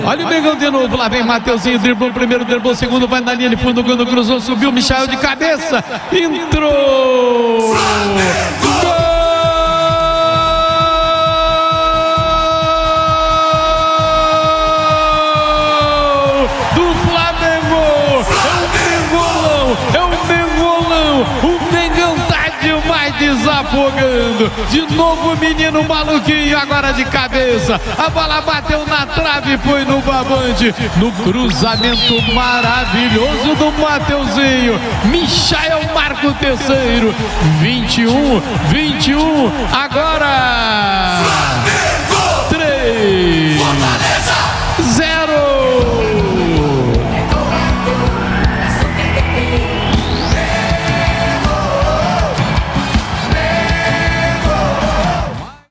Olha o Mengão de novo, lá vem Mateuzinho, driblou o primeiro, driblou o segundo, vai na linha de fundo, quando cruzou, subiu, Michael de cabeça, entrou! O Mengão tá demais, desafogando. De novo o menino maluquinho, agora de cabeça. A bola bateu na trave e foi no barbante. No cruzamento maravilhoso do Mateuzinho. Michael marca o terceiro. 21, agora...